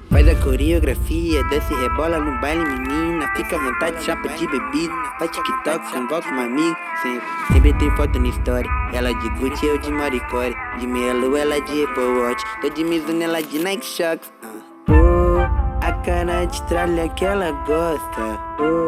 Faz a coreografia, desce e rebola no baile, menina. Fica à vontade, chapa de bebida. Faz TikTok, convoca uma amiga. Sempre tem foto na história. Ela de Gucci, eu de Maricore. De Melo, ela de Apple Watch. Tô de Mizuno, ela de Nike Shox. A cara de tralha que ela gosta.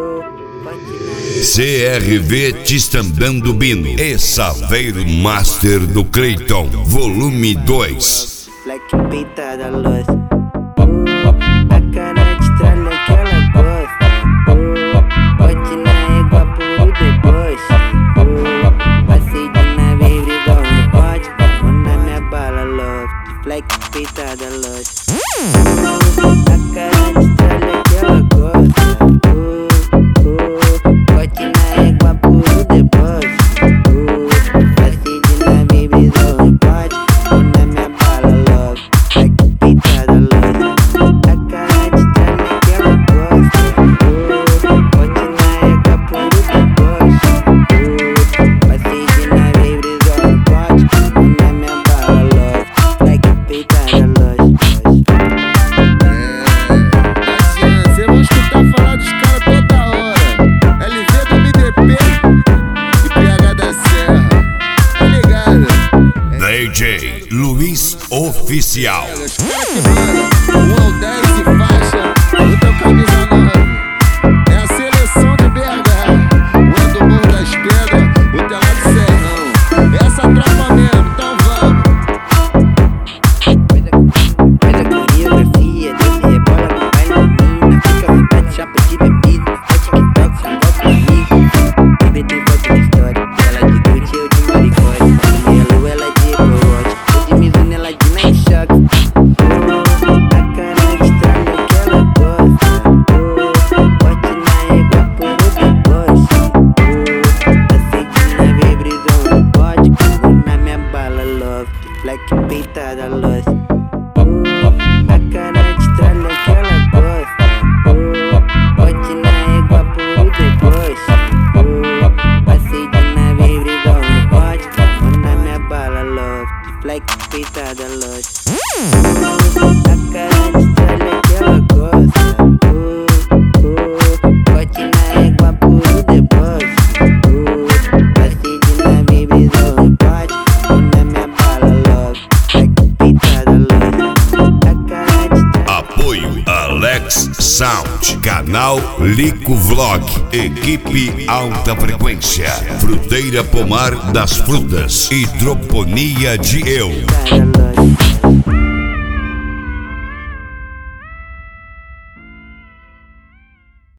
CRV Tistandando Bino e Saveiro Master do Cleiton, volume 2. Black peitada, loss. A cara de tralha que ela gosta. Bote na égua puro deboche. Passei de nave igual um pote. Na minha bala, love. Black peitada, loss. A cara de tralha que ela gosta. Bote na égua puro deboche. Passei de nave igual um pote. Na minha bala, love. Black peitada, loss. A cara de tralha que ela gosta. Bote na égua puro deboche. Passei de nave igual um pote. Na minha bala, love. Black peitada, loss. Cê vai escutar falar dos caras toda hora. LV do MDP e PH da Serra. Tá ligado? DJ Luiz Oficial. Os caras que mandam 1 ao 10 e faixa do teu camisa 9. É a seleção de BH. O é do Morro das Pedras, o teu lá do Serrão. Essa tropa mesmo, então vamos. Faz a coreografia, desce e rebola no baile, menina. Fica à vontade, chapa de bebida. Faz TikTok, convoca um amigo. Sempre tem foto na história. Ela de Gucci, eu de Maricore. De Melo, ela de Apple Watch. Tô de Mizuno, ela de Nike Shox. A cara de tralha que ela gosta. Bote na égua puro deboche. Passei de nave brisou no pote. Na minha bala, love. Black peitada, loss. A cara de tralha que ela gosta. Bote na égua puro deboche. Passei de nave igual um pote. Na minha bala, love. Black peitada, loss. A cara de tralha que ela gosta. Bote na égua puro deboche. Passei de nave igual um pote. Na minha bala, love. Black peitada, loss. A cara de tralha. Apoio Alex Sound, canal Lico Vlog, equipe Alta Frequência, Fruteira Pomar das Frutas, Hidroponia de Eu. Loss.